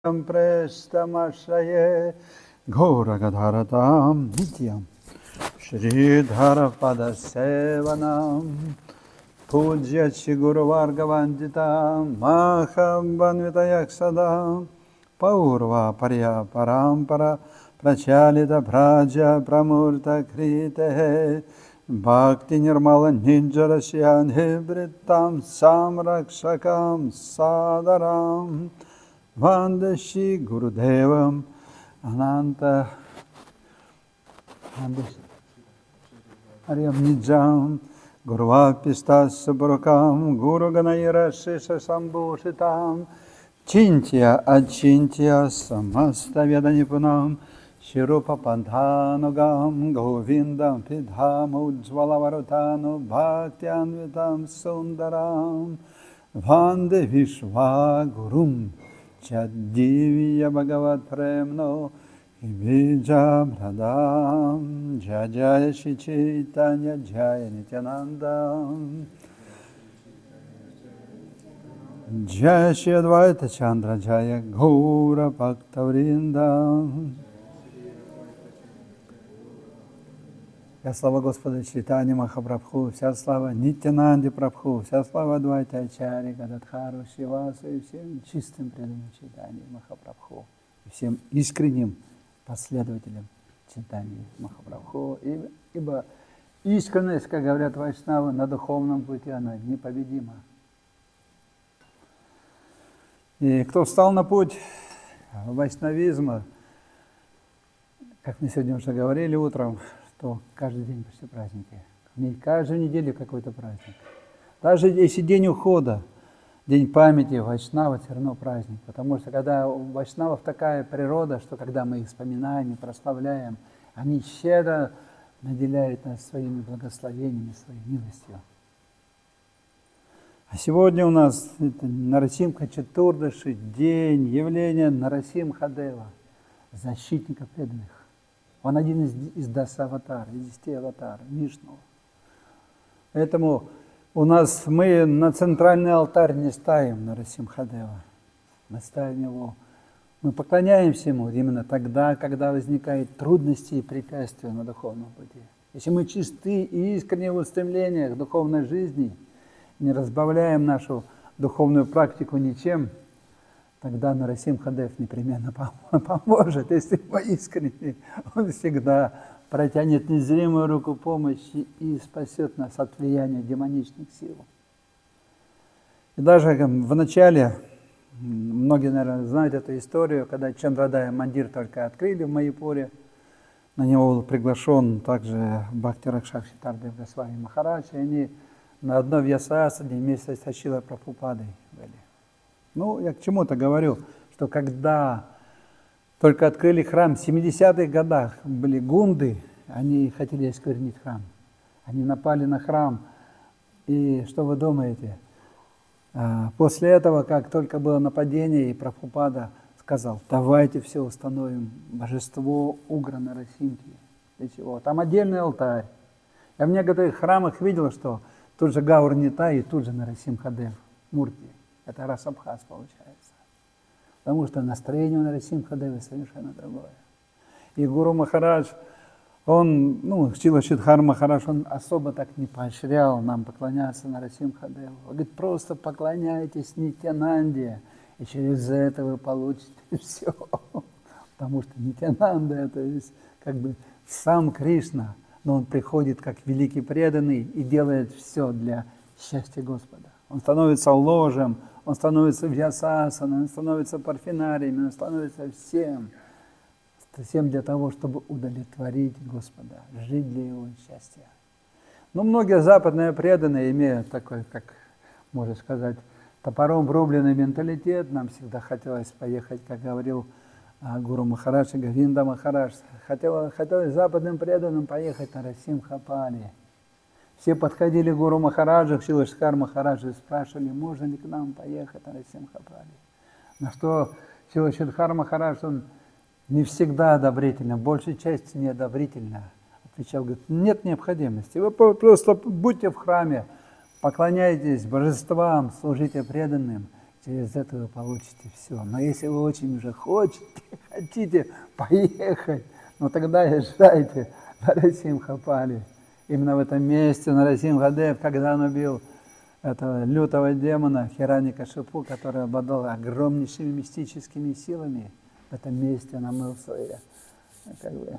Prestamasaye Gauragadharatam Nityam Shridharapada Sevanam Pujya Chiguru Vargavanditam Maham Vanvitayaksadam Paurva Parya Parampara Prachalita Braja Pramurta Krite Bhakti Nirmala Ninjarasyan Hibritam Samrakshakam Sadaram Vandashi Gurudevam Ananta Aryam Nijam Guruvapista Saburkam Guru Ganayara Sisa Sambhushitam Chintya Achintya Samasta Vyadanipunam Shirupa Panthanugam Govindam Pidham Ujjvalavaratano Bhaktianvitam Sundaram Vande Vishwa Gurum Chadivya Bhagavat Premno Ibija Bradam Jaya Shri Chaitanya Jaya Nityananda Jaya Shri Advaita Chandra Jaya Gaura Bhaktavrinda. Вся слава Господа Чайтаньи Махапрабху, вся слава Нитьянанде Прабху, вся слава Адвайта Ачарьи, Гададхару, Шривасу и всем чистым преданным Чайтаньи Махапрабху, и всем искренним последователям Чайтаньи Махапрабху, ибо искренность, как говорят вайшнавы, на духовном пути она непобедима. И кто встал на путь вайшнавизма, как мы сегодня уже говорили утром, то каждый день почти праздники. Каждую неделю какой-то праздник. Даже если день ухода, день памяти вайшнава, все равно праздник. Потому что когда у вайшнавов такая природа, что когда мы их вспоминаем и прославляем, они щедро наделяют нас своими благословениями, своей милостью. А сегодня у нас Нарасимха Чатурдаши, день явления Нарасимхадева, защитника преданных. Он один из 10 аватар, из 10 аватаров, Вишну. Поэтому мы на центральный алтарь не ставим Нарасимхадева. Мы ставим его, мы поклоняемся ему именно тогда, когда возникают трудности и препятствия на духовном пути. Если мы чисты и искренне в устремлениях духовной жизни, не разбавляем нашу духовную практику ничем, тогда Нарасимхадев непременно поможет. Если мы искренне, он всегда протянет незримую руку помощи и спасет нас от влияния демоничных сил. И даже в начале, многие, наверное, знают эту историю, когда Чандрадая Мандир только открыли в Майяпуре, на него был приглашен также Бхакти Ракшакши Тардев Госвами Махарадж, и они на одной вьясасаде вместе с Шрила Прабхупадой были. Ну, я к чему-то говорю, что когда только открыли храм, в 70-х годах были гунды, они хотели осквернить храм. Они напали на храм, и что вы думаете? После этого, как только было нападение, и Прабхупада сказал, давайте все установим божество Угра Нарасимхи. Для чего? Там отдельный алтарь. Я в некоторых храмах видел, что тут же Гаур Нитай и тут же Нарасимхадев Мурти. Это Расабхас получается. Потому что настроение у Нарасимхадева совершенно другое. И Гуру Махарадж, Шрила Шридхар Махарадж, он особо так не поощрял нам поклоняться Нарасимхадеву. Он говорит, просто поклоняйтесь Нитьянанде, и через это вы получите все. Потому что Нитьянанда это есть как бы сам Кришна, но он приходит как великий преданный и делает все для счастья Господа. Он становится ложем, он становится вьясасаной, он становится парфенарием, он становится всем для того, чтобы удовлетворить Господа, жить для Его счастья. Но многие западные преданные имеют такой, как можно сказать, топором врубленный менталитет. Нам всегда хотелось поехать, как говорил Гуру Махарадж, Говинда Махарадж, хотелось западным преданным поехать на Расимхапали. Все подходили к Гуру Махараджу, Шрила Шридхар Махараджу и спрашивали, можно ли к нам поехать на Расимхапали. На что Шрила Шридхар Махарадж, он не всегда одобрительно, большей части неодобрительно отвечал, говорит, нет необходимости, вы просто будьте в храме, поклоняйтесь божествам, служите преданным, через это вы получите все. Но если вы очень уже хотите поехать, ну тогда езжайте на Нарасимха-Пали. Именно в этом месте Нарасимхадев, когда он убил этого лютого демона Хираньякашипу, который обладал огромнейшими мистическими силами, в этом месте он омыл свои, как бы,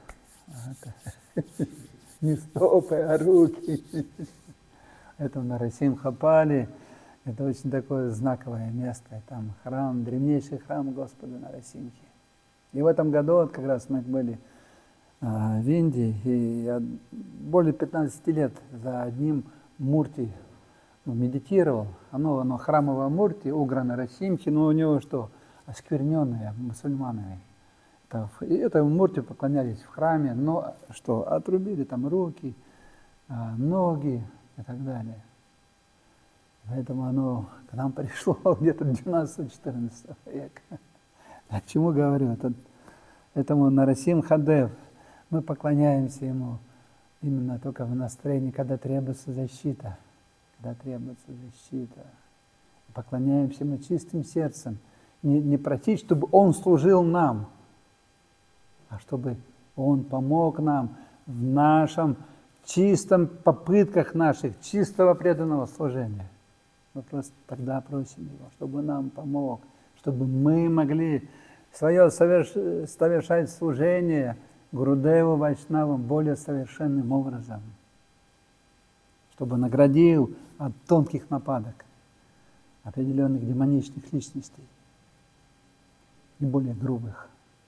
не стопы, а руки. Это в Нарасимха-Пали. Это очень такое знаковое место. Там храм, древнейший храм Господа Нарасимхи. И в этом году вот как раз мы были в Индии, и я более 15 лет за одним мурти медитировал. Оно храмовое мурти, Угра Нарасимхи, но у него что? Оскверненное мусульманами. И этому мурти поклонялись в храме, но что? Отрубили там руки, ноги и так далее. Поэтому оно к нам пришло где-то 12-14 века. А к чему говорю? Этому Нарасимхадев, мы поклоняемся ему именно только в настроении, когда требуется защита. Когда требуется защита. Поклоняемся ему чистым сердцем. Не просить, чтобы он служил нам, а чтобы он помог нам в нашем чистом попытках наших, чистого преданного служения. Мы просто тогда просим его, чтобы нам помог, чтобы мы могли свое совершать служение Гурудеву Вайшнавам более совершенным образом, чтобы наградил от тонких нападок определенных демоничных личностей и более грубых.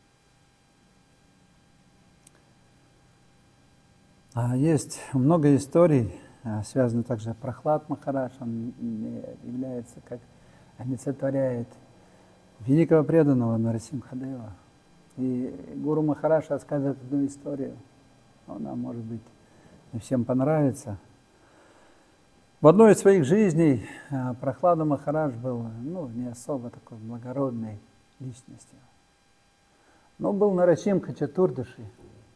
Есть много историй, связанных также с Прахлад Махарадж. Он является, как олицетворяет великого преданного Нарасимхадева. И Гуру Махарадж рассказывает одну историю. Она, может быть, не всем понравится. В одной из своих жизней Прахлада Махарадж был не особо такой благородной личностью. Но был Нарасимха Чатурдаши.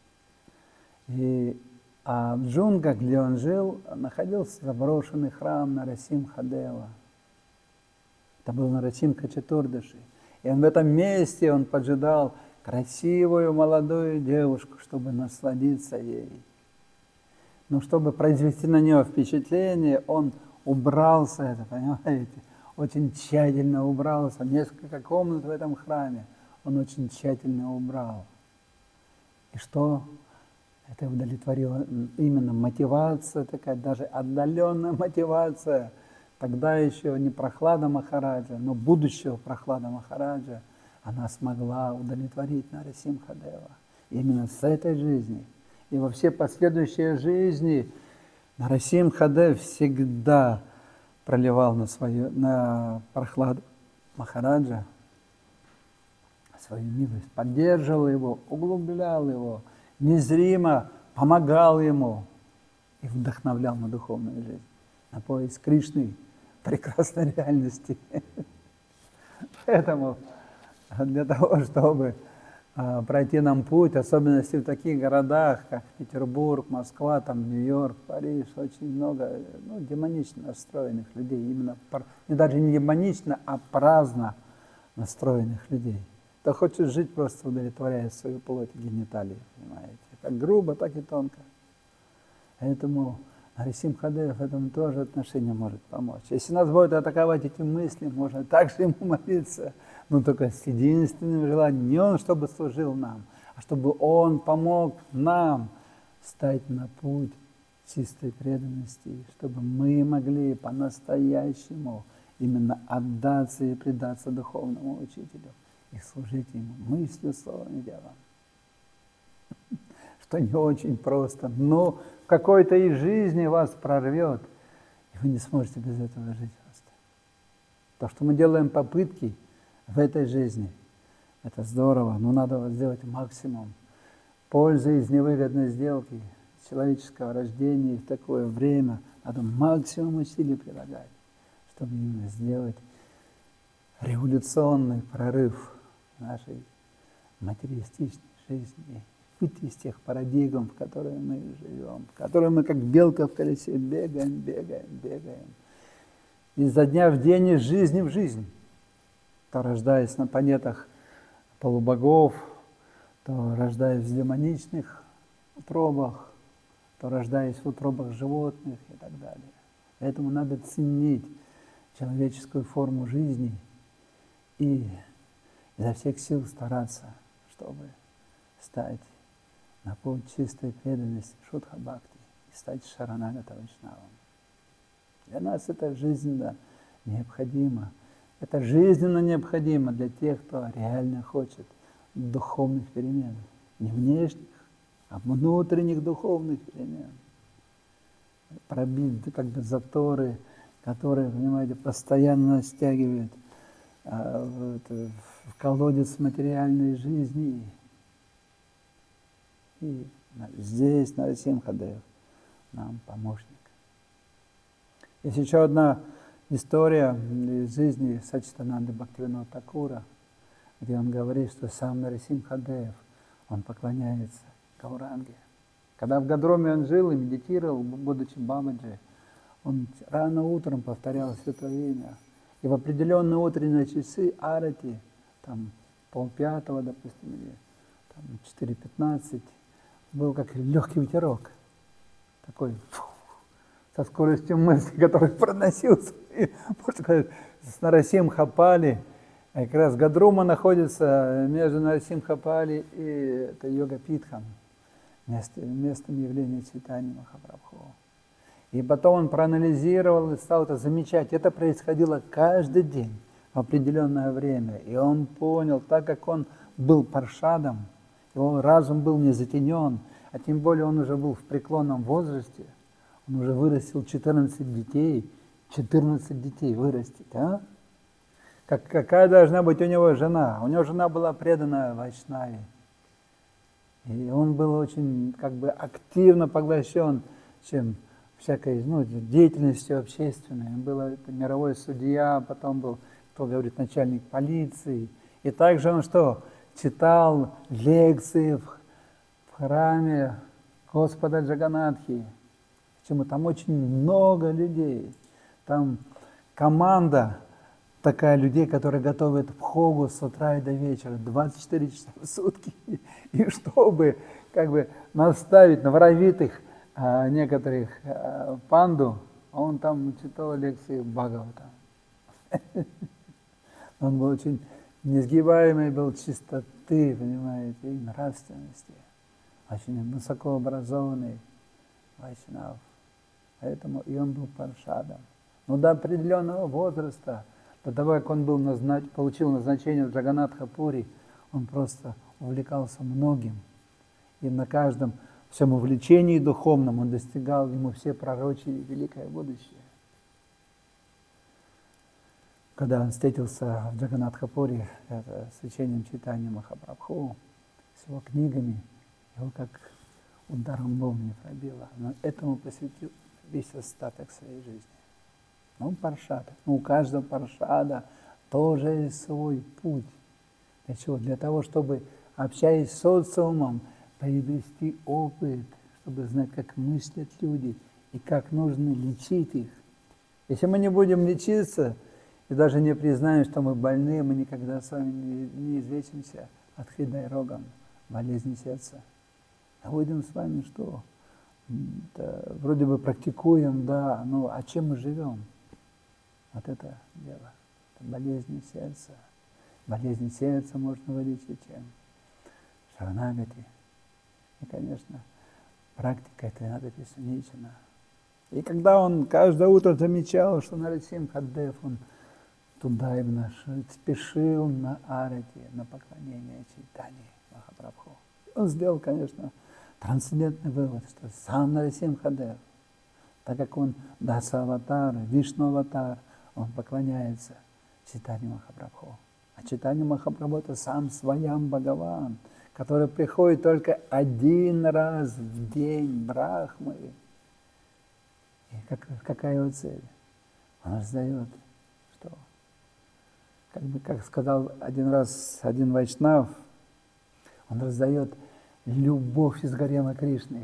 А в джунглях, где он жил, находился заброшенный храм Нарасимхадева. Это был Нарасимха Чатурдаши. И в этом месте он поджидал красивую молодую девушку, чтобы насладиться ей. Но чтобы произвести на нее впечатление, он убрался, это, понимаете, очень тщательно убрался. Несколько комнат в этом храме он очень тщательно убрал. И что? Это удовлетворило именно мотивация такая, даже отдаленная мотивация. Тогда еще не Прахлада Махараджа, но будущего Прахлада Махараджа, она смогла удовлетворить Нарасимхадева. Именно с этой жизни. И во все последующие жизни Нарасимхадев всегда проливал на Прахладу Махараджа свою милость, поддерживал его, углублял его, незримо помогал ему и вдохновлял на духовную жизнь, на поиск Кришны, прекрасной реальности. Поэтому для того, чтобы пройти нам путь, особенно если в таких городах, как Петербург, Москва, там, Нью-Йорк, Париж, очень много демонично настроенных людей, именно, и даже не демонично, а праздно настроенных людей. Кто хочет жить, просто удовлетворяя свою плоть и гениталии, понимаете, как грубо, так и тонко. Поэтому Нарасимхадев в этом тоже отношении может помочь. Если нас будут атаковать эти мысли, можно также ему молиться, но только с единственным желанием, не он, чтобы служил нам, а чтобы он помог нам стать на путь чистой преданности, чтобы мы могли по-настоящему именно отдаться и предаться духовному учителю и служить ему мыслью, словом и делом. Что не очень просто, но в какой-то из жизни вас прорвет, и вы не сможете без этого жить просто. То, что мы делаем попытки в этой жизни, это здорово, но надо сделать максимум пользы из невыгодной сделки, человеческого рождения в такое время. Надо максимум усилий прилагать, чтобы именно сделать революционный прорыв нашей материалистичной жизни, выйти из тех парадигм, в которые мы живем, в которые мы как белка в колесе бегаем. Изо дня в день, из жизни в жизнь. то рождаясь на планетах полубогов, то рождаясь в демоничных утробах, то рождаясь в утробах животных и так далее. Поэтому надо ценить человеческую форму жизни и изо всех сил стараться, чтобы стать на путь чистой преданности Шудха Бхакти и стать Шаранагата Вайшнавом. Для нас это жизненно необходимо. Это жизненно необходимо для тех, кто реально хочет духовных перемен. Не внешних, а внутренних духовных перемен. Пробить как бы заторы, которые, понимаете, постоянно стягивают в колодец материальной жизни. И здесь Нарасимхадев нам помощник. Есть еще одна история из жизни Саччитананды Бхактивинода Такура, где он говорит, что сам Нарасимхадев, он поклоняется Гауранге. Когда в Гадроме он жил и медитировал, будучи Бабаджи, он рано утром повторял святое имя. И в определенные утренние часы арати, там 4:30, допустим, или там 4:15, был как легкий ветерок, такой со скоростью мысли, который проносился, можно сказать, с Нарасимхапали. Как раз Гадрума находится между Нарасимхапали и это Йога-Питхом, местом явления Чайтаньи Махапрабху. И потом он проанализировал и стал это замечать. Это происходило каждый день в определенное время. И он понял, так как он был паршадом, его разум был не затенен, а тем более он уже был в преклонном возрасте, он уже вырастил 14 детей, 14 детей вырастить, а? Какая должна быть у него жена? У него жена была предана Вайшнаве. И он был очень как бы активно поглощен чем всякой деятельностью общественной. Он был мировой судья, потом был, кто говорит, начальник полиции. И также он что? Читал лекции в храме Господа Джаганатхи. Почему? Там очень много людей. Там команда такая людей, которые готовят бхогу с утра и до вечера, 24 часа в сутки. И чтобы как бы наставить норовитых некоторых панду, он там читал лекции Бхагавата. Он был очень несгибаемый, был чистоты, понимаете, и нравственности. Очень высокообразованный вайшнав. Поэтому и он был паршадом. Но до определенного возраста, до того, как он был получил назначение в Джаганатха-пури, он просто увлекался многим. И на каждом всем увлечении духовном он достигал, ему все пророчили великое будущее. Когда он встретился в Джаганатха-пури с учением Чайтаньи Махапрабху, с его книгами, его как ударом молнии пробило. Но этому посвятил весь остаток своей жизни. Он паршад. У каждого паршада тоже есть свой путь. Для чего? Для того, чтобы, общаясь с социумом, приобрести опыт, чтобы знать, как мыслят люди и как нужно лечить их. Если мы не будем лечиться и даже не признаем, что мы больны, мы никогда с вами не излечимся от хридай-рогам, болезни сердца. А будем с вами что? Да, вроде бы практикуем, да, но а чем мы живем? Вот это дело. Это болезни сердца. Болезни сердца можно вылечить чем? Шаранагати. И, конечно, практика это надо песеничена. И когда он каждое утро замечал, что Нарасимхадев, он туда именно спешил на арати, на поклонение Чайтаньи Махапрабху. Он сделал, конечно, трансцендентный вывод, что сам Нарасимхадев, так как он Даса-аватар, Вишну-аватар, он поклоняется Чайтаньи Махапрабху. А Чайтанья Махапрабху это сам Сваям Бхагаван, который приходит только один раз в день Брахмы. И какая его цель? Он раздает, что? Как сказал один раз один вайшнав, он раздает любовь из гарема Кришны.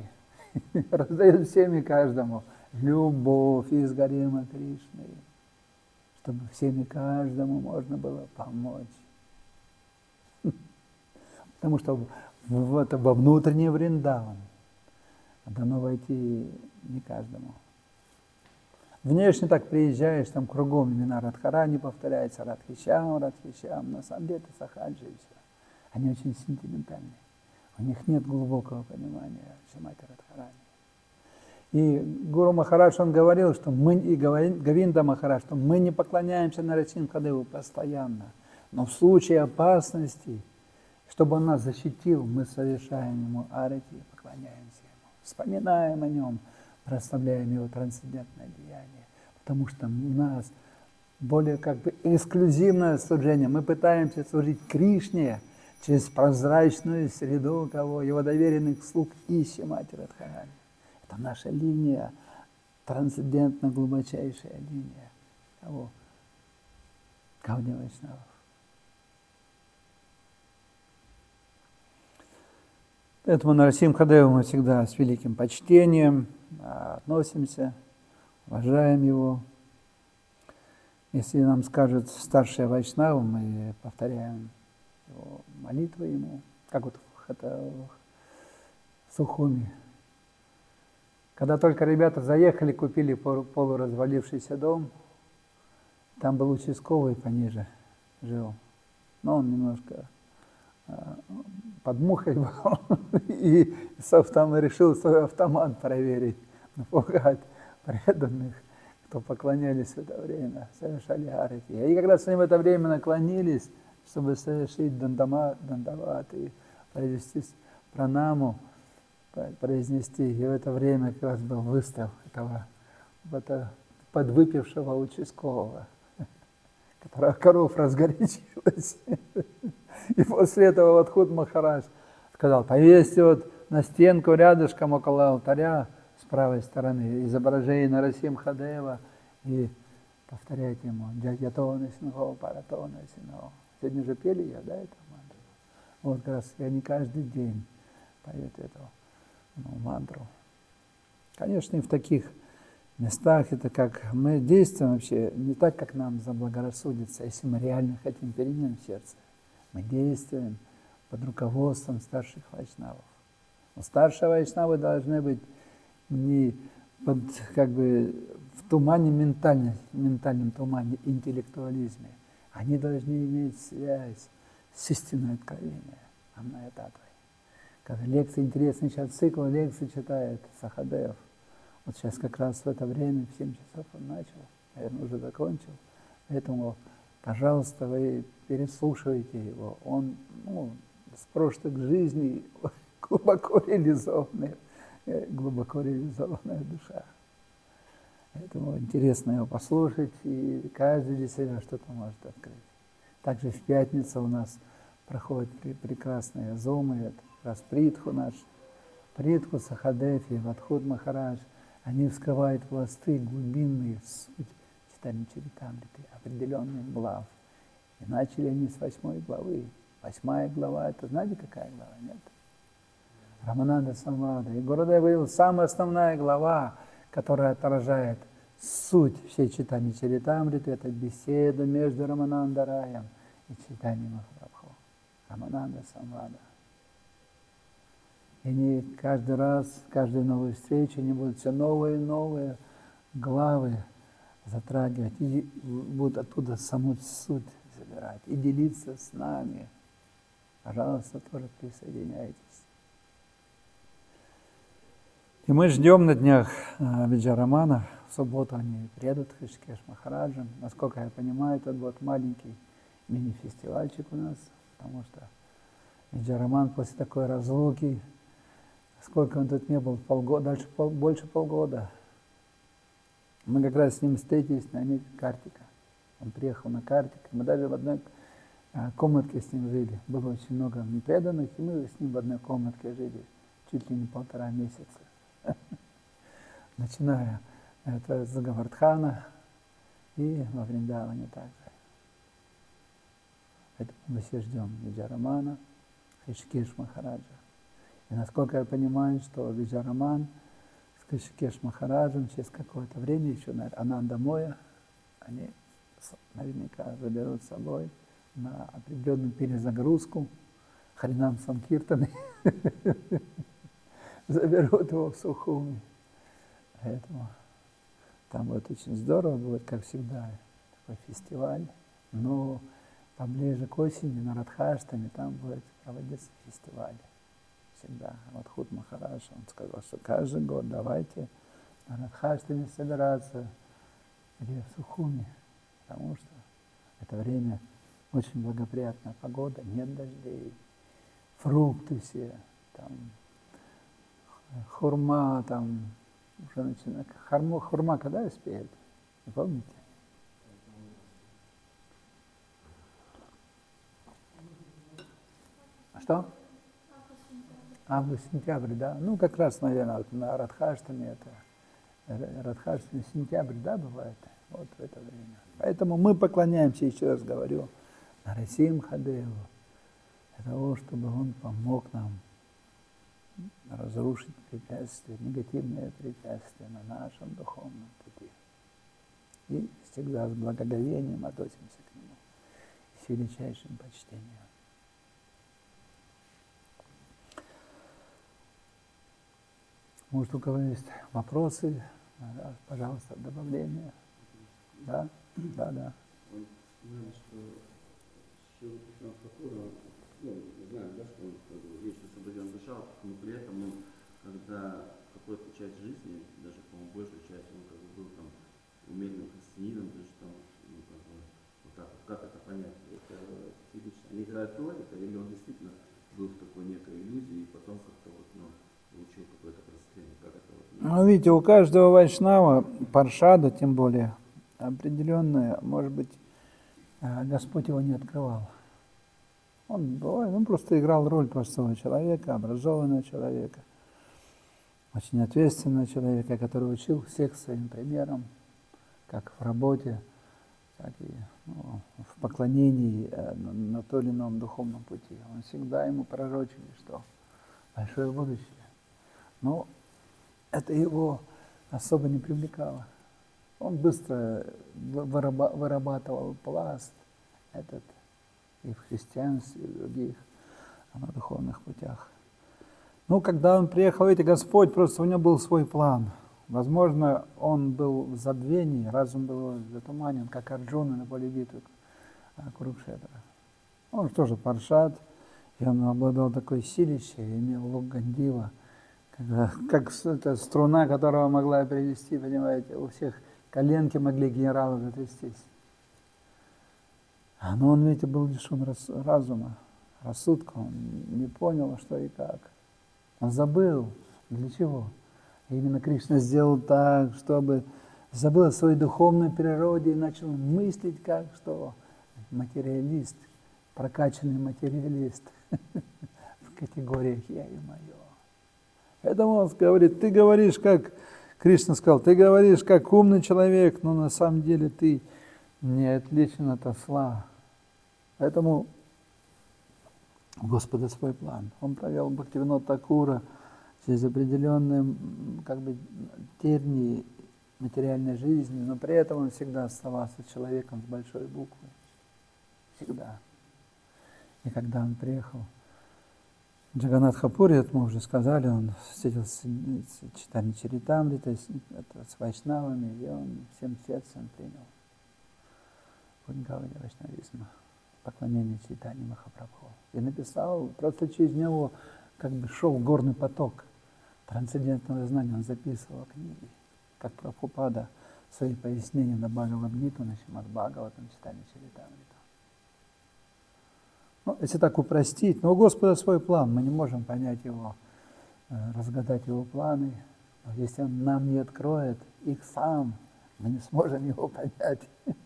Раздает всем и каждому любовь из гарема Кришны. чтобы всем и каждому можно было помочь. Потому что во внутренний Вриндаван дано войти не каждому. Внешне так приезжаешь, там кругом имена Радхарани повторяется, Радхишам, Радхишам, на самом деле это Сахаджи и все. Они очень сентиментальны. У них нет глубокого понимания Шримати Радхарани. И Гуру Махарадж, он говорил, что мы, и Говинда Махарадж, что мы не поклоняемся Нарасимхадеву постоянно, но в случае опасности, чтобы он нас защитил, мы совершаем ему арати, поклоняемся ему, вспоминаем о нем, прославляем его трансцендентное деяние, потому что у нас более как бы эксклюзивное служение. Мы пытаемся служить Кришне через прозрачную среду кого? Его доверенных слуг и Шримати Радхарани. Это наша линия, трансцендентно глубочайшая линия кого? Гаудия Вайшнавов. Поэтому Нарасимхадеву мы всегда с великим почтением относимся, уважаем его. Если нам скажут старшие вайшнавы, мы повторяем его молитвы ему, как вот в Сухуми. Когда только ребята заехали, купили полуразвалившийся дом, там был участковый пониже жил, но он немножко под мухой был, и решил свой автомат проверить, напугать преданных, кто поклонялись в это время, совершали арати. И как раз они в это время наклонились, чтобы совершить дандават и произнести пранаму, произнести. И в это время как раз был выстрел этого подвыпившего участкового, которого коров разгорячилась. И после этого Вадхут Махарадж сказал: повесьте вот на стенку рядышком около алтаря с правой стороны изображение Нарасимхадева и повторяйте ему Джагьятона Синхо, Паратона Синхо. Сегодня же пели я, да, эту мантру? Вот как раз я не каждый день пою эту мантру. Конечно, и в таких местах это как мы действуем вообще не так, как нам заблагорассудится, если мы реально хотим перемен в сердце. Мы действуем под руководством старших вайшнавов. Но старшие вайшнавы должны быть не под, как бы, в тумане ментальном тумане, интеллектуализме. Они должны иметь связь с истинной откровением, Амная Татвой. Когда лекции интересные, сейчас цикл лекций читает Сахадев. Вот сейчас как раз в это время, в 7 часов он начал, наверное, уже закончил. Поэтому, пожалуйста, вы переслушивайте его. Он с прошлых жизней глубоко реализованная душа. Поэтому интересно его послушать, и каждый для себя что-то может открыть. Также в пятницу у нас проходят прекрасные зумы, это как раз Притху наш, Притху, Сахадев и Вадхут Махарадж. Они вскрывают пласты, глубинные суть Чайтанья Чаритамриты, определенных глав. И начали они с 8 главы. 8 глава, это знаете, какая глава? Нет? Рамананда Самвада. И Гурудев говорил, самая основная глава, которая отражает суть всей Чайтаньи Чаритамриты, это беседа между Рамананда Раем и Чайтаньей Махапрабху. Рамананда Самвада. И они каждый раз, каждой новой встрече, они будут все новые и новые главы затрагивать, и будут оттуда саму суть забирать, и делиться с нами. Пожалуйста, тоже присоединяйтесь. И мы ждем на днях Виджарамана. В субботу они приедут к Ришикеш Махараджам. Насколько я понимаю, это будет маленький мини-фестивальчик у нас, потому что Виджараман после такой разлуки, сколько он тут не был, полгода, дальше больше полгода. Мы как раз с ним встретились на Картика. Он приехал на Картик. Мы даже в одной комнатке с ним жили. Было очень много преданных, и мы с ним в одной комнатке жили чуть ли не 1,5 месяца. Начиная это с Гавардхана и во Вриндаване также. Поэтому мы все ждем Виджарамана, Ришикеш Махараджа. И насколько я понимаю, что Виджараман с Ришикеш Махараджем через какое-то время, еще, наверное, Ананда Моя, они наверняка заберут с собой на определенную перезагрузку. Харинам Санкиртаны заберут его в Сухуми. Поэтому там будет очень здорово, будет, как всегда, такой фестиваль. Но поближе к осени, на Радхаштаме, там будет проводиться фестиваль. Всегда. Вот Худ Махарадж, он сказал, что каждый год давайте на Радхаштаме собираться, где в Сухуми, потому что это время очень благоприятная погода, нет дождей, фрукты все, там, хурма, там, уже начинает, хурма когда успеет, не помните? Что? Август-сентябрь, да. Ну, как раз, наверное, вот на Радхаштаме, это Радхаштаме сентябрь, да, бывает, вот в это время. Поэтому мы поклоняемся, еще раз говорю, Нарасимхадеву, для того, чтобы он помог нам разрушить препятствия, негативные препятствия на нашем духовном пути. И всегда с благоговением относимся к нему, с величайшим почтением. Может, у кого есть вопросы? Пожалуйста, добавления. Да? Да, да. Знаем, что Шрила Кришна Тхакура, мы знаем, да, что он вечно соблюден душа, но при этом он, когда какую-то часть жизни, даже, по-моему, большую часть, он как бы был там умеренным христианином, то есть там, ну, как бы, вот так вот, как это понять? Это физически не играет роль, или он действительно был в такой некой иллюзии, и потом как-то вот, ну, получил какое-то просветление, как это вот? Ну, видите, у каждого вайшнава, паршада тем более, определенное, может быть, Господь его не открывал. Он просто играл роль простого человека, образованного человека, очень ответственного человека, который учил всех своим примером, как в работе, так и в поклонении на том или ином духовном пути. Он всегда ему пророчили, что большое будущее. Но это его особо не привлекало. Он быстро вырабатывал пласт этот и в христианстве, и в других духовных путях. Ну, когда он приехал, видите, Господь, просто у него был свой план. Возможно, он был в забвении, разум был затуманен, как Арджуна на поле битвы Курукшетра. Он тоже паршат, и он обладал такой силищей, имел лук Гандива, как эта струна, которая могла привести, понимаете, у всех коленки могли генералы затрястись. Но он, видите, был лишен разума, рассудка, он не понял, что и как. Он забыл, для чего. И именно Кришна сделал так, чтобы забыл о своей духовной природе и начал мыслить как что материалист, прокачанный материалист в категориях «я» и «моё». Поэтому он говорит, ты говоришь, как Кришна сказал, ты говоришь, как умный человек, но на самом деле ты не отличен от осла. Поэтому у Господа свой план. Он провел Бхактивинода Такура через определенные тернии материальной жизни, но при этом он всегда оставался человеком с большой буквы. Всегда. И когда он приехал в Джаганнатха-пури, это мы уже сказали, он встретился с Чайтанья Чаритамритой, с вайшнавами, и он всем сердцем принял Гауди вайшнавизма, поклонение Чайтаньи Махапрабху. И написал, просто через него как бы шел горный поток трансцендентного знания, он записывал книги, как Прабхупада свои пояснения на Бхагавад-гиту, на Шримад Бхагаватам, Чайтанья Чаритамриту. Ну, если так упростить, но у Господа свой план, мы не можем понять его, разгадать его планы. Но если он нам не откроет их сам, мы не сможем его понять.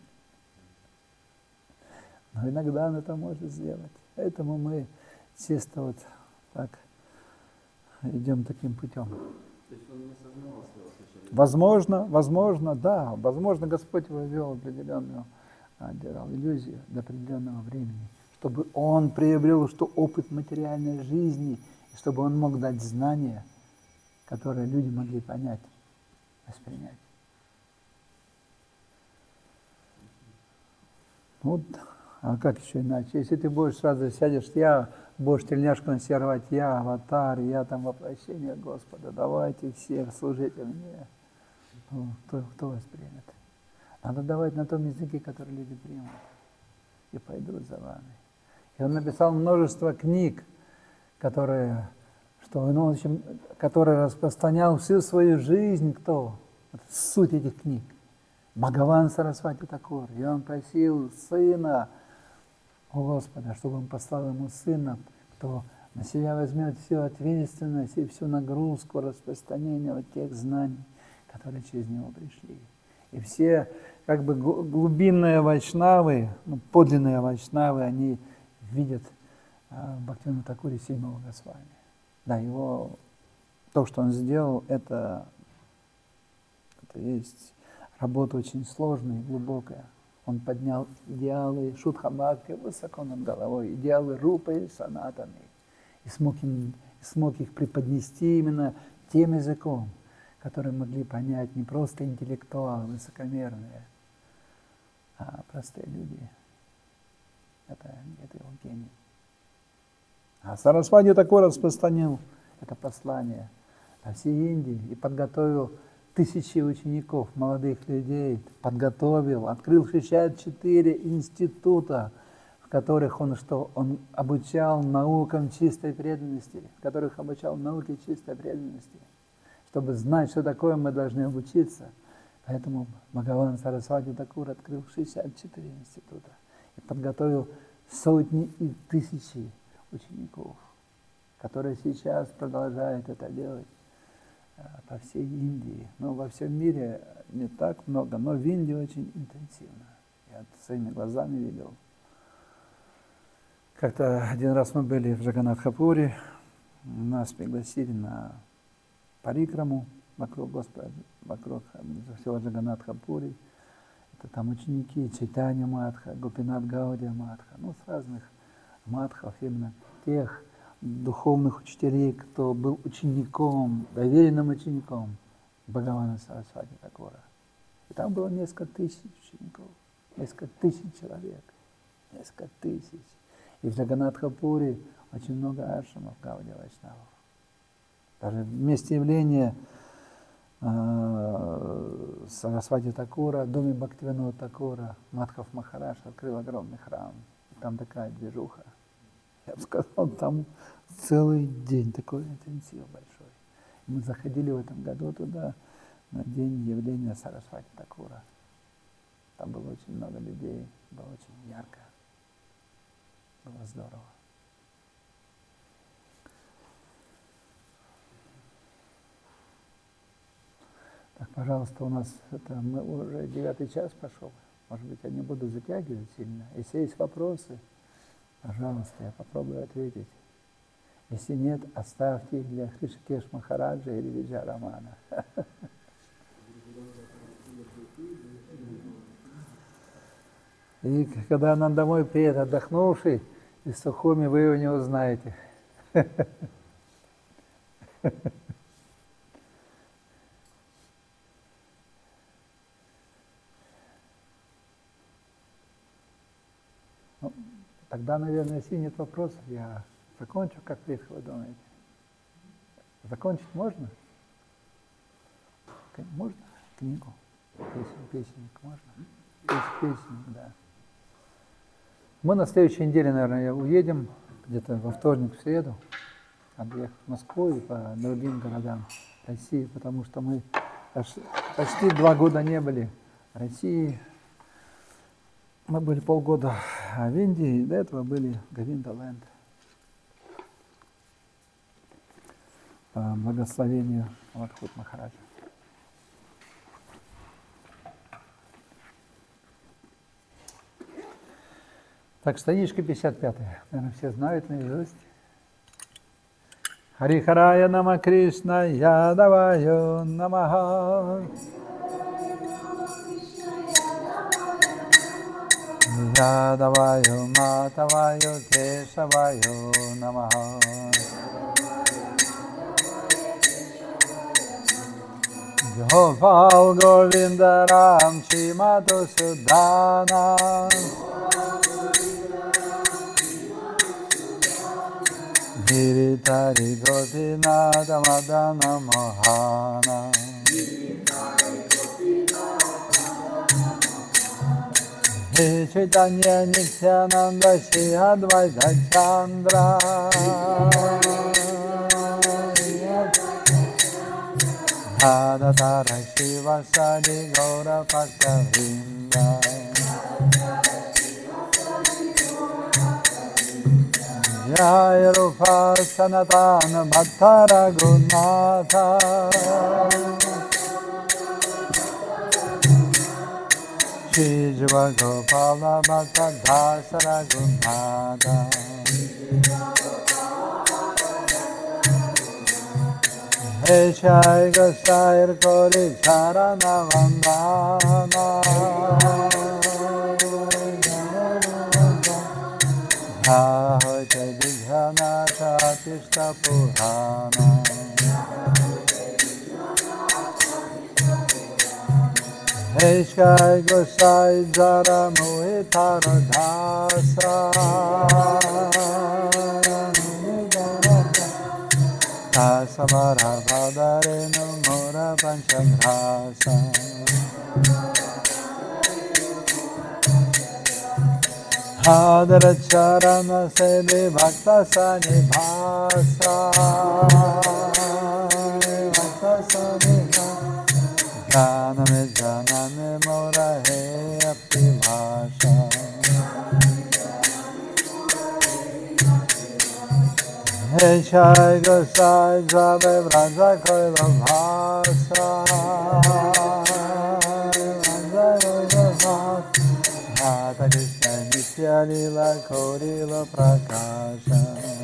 Но иногда он это может сделать. Поэтому мы чисто вот так идем таким путем. То есть он не осознавал своего совершенно? Возможно, да. Возможно, Господь его ввел определенную, делал иллюзию до определенного времени, чтобы он приобрел опыт материальной жизни, и чтобы он мог дать знания, которые люди могли понять, воспринять. Вот, а как еще иначе? Если ты будешь сразу сядешь, будешь тельняшку на себя рвать, я аватар, я там воплощение Господа, давайте все служите мне. Ну, кто вас примет? Надо давать на том языке, который люди примут, и пойдут за вами. И он написал множество книг, который распространял всю свою жизнь, кто? Вот суть этих книг. Бхагаван Сарасвати Такур. И он просил сына у Господа, чтобы он послал ему сына, кто на себя возьмет всю ответственность и всю нагрузку распространения вот тех знаний, которые через него пришли. И все как бы глубинные вайшнавы, подлинные вайшнавы, они видят в Бхактивинода Такуре седьмого Госвами. Да, то, что он сделал, это есть работа очень сложная и глубокая. Он поднял идеалы Шудха Бхакти высоко над головой, идеалы Рупы и Санатаны, и смог их преподнести именно тем языком, который могли понять не просто интеллектуалы, высокомерные, а простые люди. Это его гений. А Сарасвати Такур распространил это послание по всей Индии и подготовил тысячи учеников, молодых людей, открыл 64 института, в которых он обучал наукам чистой преданности, чтобы знать, что такое мы должны обучиться. Поэтому Бхагаван Сарасвати Такур открыл 64 института и подготовил сотни и тысячи учеников, которые сейчас продолжают это делать по всей Индии. Но во всем мире не так много, но в Индии очень интенсивно. Я своими глазами видел. Как-то один раз мы были в Джаганнатхапуре, нас пригласили на парикраму вокруг Господа, вокруг всего Джаганнатхапури. Это там ученики Чайтанья Мадха, Гопинат Гаудия Мадха, с разных мадхов, именно тех духовных учителей, кто был учеником, доверенным учеником Бхагавана Сарасвати Такура. И там было несколько тысяч учеников, несколько тысяч человек, несколько тысяч. И в Джаганнатхапуре очень много ашрамов Гаудия Вайшнавов. Даже в месте явления Сарасвати Такура, в доме Бхактивинода Такура, Мадхав Махарадж открыл огромный храм. И там такая движуха. Я бы сказал, там целый день такой интенсив большой. Мы заходили в этом году туда на день явления Сарасвати Такура. Там было очень много людей, было очень ярко. Было здорово. Так, пожалуйста, у нас мы уже 9-й час пошел. Может быть, я не буду затягивать сильно. Если есть вопросы, пожалуйста, я попробую ответить. Если нет, оставьте их для Хришикеш Махараджа или Виджая Рамана. И когда он домой приедет отдохнувший, из Сухуми, вы его не узнаете. Тогда, наверное, если нет вопросов, я закончу, как вы думаете? Закончить можно? Можно книгу? Песенник можно? Песенник, да. Мы на следующей неделе, наверное, уедем, где-то во вторник, в среду, объехать в Москву и по другим городам России, потому что мы почти 2 года не были в России. Мы были полгода в Индии, и до этого были в Говинда-ленд. По благословению Вадхут Махараджа. Так, страничка 55-я. Наверное, все знают наизусть. Харихарая нама Кришна Ядаваю намаха. Ядаваю Матаваю Кешаваю намаха. Гопал Говинда Рам Чимату Судана. Giritari Gopinata Madana Mohana He Chaitanya Nityananda Shri Advaita Chandra Radhatara Shivasadi Gaura Bhakta Vrinda Jaya Rupa Sanatana Bhatta Raghunatha Shri Jiva Gopala Bhakta Dasa Raghunatha He Shai Gasair Kori Charana Vandana Ahoy Vidhana Chatishta Purana He Shai Gosai Jara Mohitara Dhasa Tasavara Bhadarenu Mura Panchangrasa Hadara Charana Sede Bhakta Sanibhasa Bhakta Sanibhasa Janame Janame Mora He Apti Bhasha He Shai Gosai Jave Vraja Koila Bhasa Radha Krishna Nitya Lila Korila Prakasha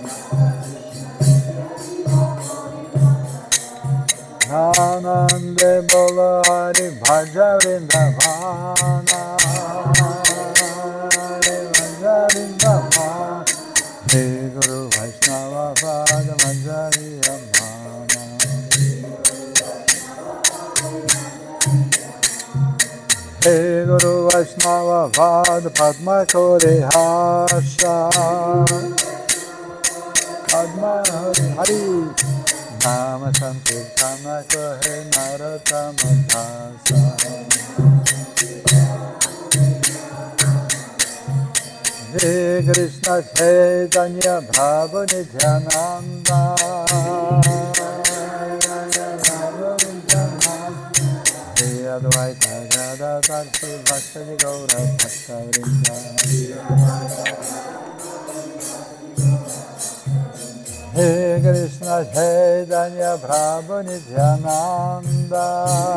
Anande Bola Hari Bhaja Vrindavana Hari Bhaja Vrindavana He Guru Vaishnava Pada Manjari Amana He Guru Vaishnava Pada Padma Kore Hasha Padma Hari Nama Sankirtana Kohe Narottama Dasa He Krishna Chaitanya Prabhu Nityananda He Advaita Gadadhar Srivastava Gaura Bhakta Vrinda He Krishna Chaitanya Prabhu Nityananda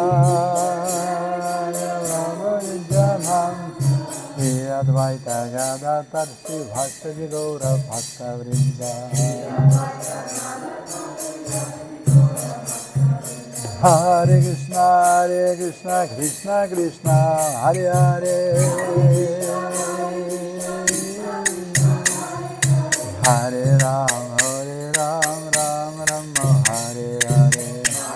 Prabhu Nityananda He Advaita Gadadhar Srivastava Gaura Bhakta Vrinda Hare Krishna Krishna Krishna Hare Hare Hare Ram Ram Ram Hare Hare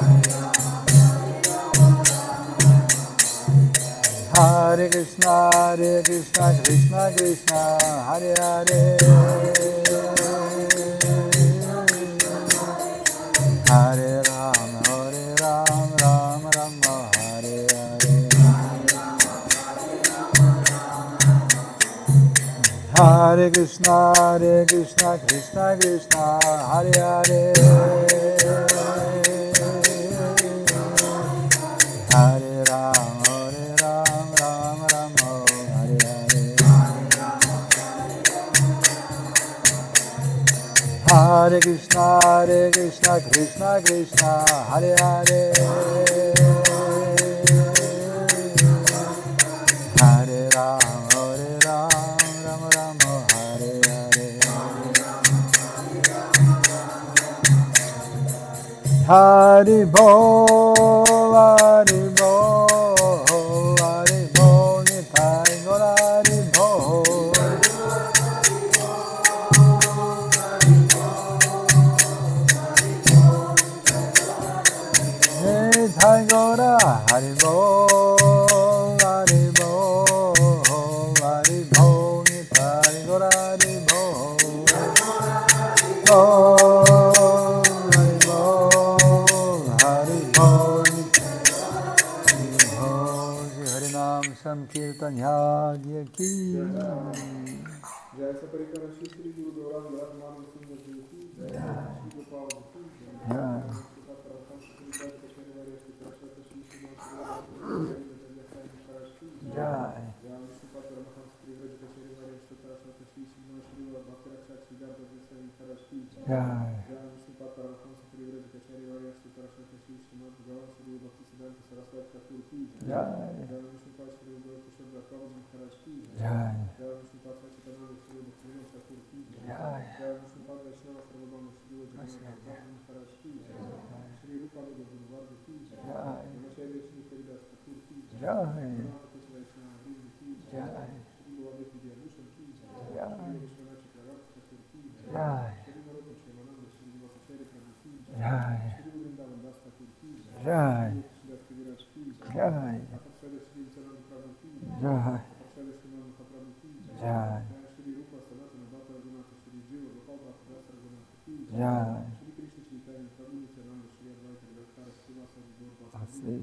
Hare Krishna Krishna Krishna Hare Hare Hare Ram Ram Hare Hare Hare Krishna Krishna Krishna Hare Hare Hare Ram Ram Hare Hare Hare Krishna Krishna Hare Hare Hare Ram Ram Hare Hare Hari Bol Hari Bol Nitai Gaur Hari Bol Nitai Gaur Hari Bol Hari Bol Nitai Gaur Hari Bol Чайтанья Ки. Jai Saparikara Shri Shri Guru Gauranga Radharani Sundar Ji Ki Jai Shri Gopal Ji Ki Jai Shri Patra Khamsa Shri Bhaja Shri Varya Shri Prasad Shri Shri Shri Jai Jai Shri Patra Khamsa Shri Bhaja Shri Varya Shri Prasad Shri Shri Shri Bhakti Rakshak Shri Garba Shri Sarashti Jai Shri Patra Khamsa Shri Bhaja Shri Varya Shri Prasad Shri Shri Bhagavan Shri Bhakti Siddhanta Saraswati Thakur Ki Jai Shri Patra Shri Guru Kushadra Prabhu Maharaj Ki Jai Shri Patra Chitananda Shri Bhaktivinoda Thakur Ki Jai Shri Patra Vaishnava Sarvabhauma Shri Jagannath Prabhu Maharaj Ki Jai Shri Rupanuga Guru Varga Ki Jai Namacharya Shri Haridas Thakur Ki Jai Namata Vaishnava Vrinda Ki Jai Shri Guruvadek Vidyabhushan Ki Jai Shri Vishwanath Chakravarti Thakur Ki Jai Shri Narottam Shrimananda Shri Vasacharya Prabhu Ki Jai Shri Vrindavan Das Thakur Ki Jai Shri Das Kaviraj Ki Jai Apasada Shri Vicharananda Prabhu Ki Jai Apasada Shri Mahamata Prabhu Ki Jai Shri Rupa Sanatana Bhakta Raghunatha Shri Jiva Gopal Bhakta Das Raghunatha Ki Jai Shri Krishna Chaitanya Prabhu Nityananda Shri Advaita Gadadhara Srivasadi Gaur Bhakta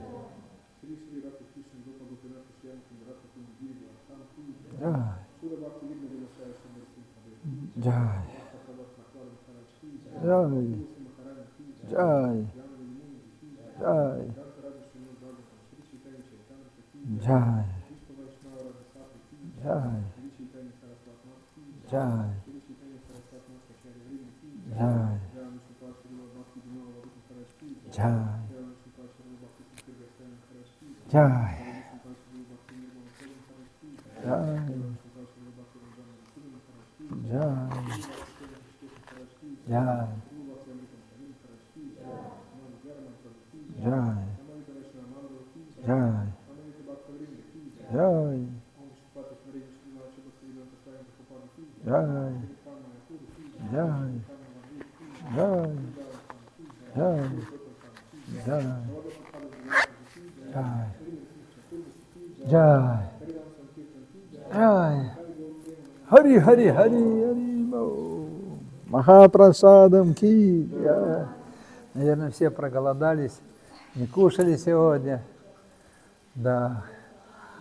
Shri Shri Radha Krishna Gopa Gopinath Shri Amukunda Radha Kundi Giri Bhaktam Ki Jai Shri Bhakti Vidya Vilasaya Sundar Singh Kadev Jai Bhakta Prabhat Nakwar Maharaj Ki Jai Tulsi Maharani Ki Jai Jana Vimungi Ki Jai Dr. Radha Srimad Bhagavatam Shri Chaitanya Chaitamrita Ki Jai Vishnu Vaishnava Radha Sati Ki Jai Shri Chaitanya Saraswat Mat Ki Jai Shri Chaitanya Saraswat Mat Kachari Vrinda Ki Jai Jai Vishnu Pad Shri Bhakti Vinod Bhakti Maharaj Ki Jai Jai Vishnu Pad Shri Bhakti Sankir Goswami Maharaj Ki Jai Vishnu Pad Shri Bhakti Nirmala Prabhu Maharaj Ki Jai Vishnu Pad Shri Bhakti Ramdana Rasuli Maharaj Ki Jai Shri Bhakti Krishna Maharaj Ki Jai Shri Bhakti Amritam Shri Maharaj Ki Namo Jai Prabhu Ki Jai Samanita Vaishnava Mangal Ki Jai Samanita Bhakta Vrinda Ki Jai Om Shri Pata Shri Shri Vacha Bhakti Vedanta Swami Prabhupada Ki Jai Shri Kama Yakubu Ki Jai Kama Vabhu Ki Jai Shri Dharma Swami Ki Jai Shri Sotam Swami Ki Jai Shri Prabhupada Bhagavad Ki Jai Shri Chaturvasi Ki Jai Harinam Sankirtan Ki Jai Hari Gom Prema Hari Hari Hari Hari Bo. Махапрасадам Ки. Наверное, все проголодались, не кушали сегодня. Да.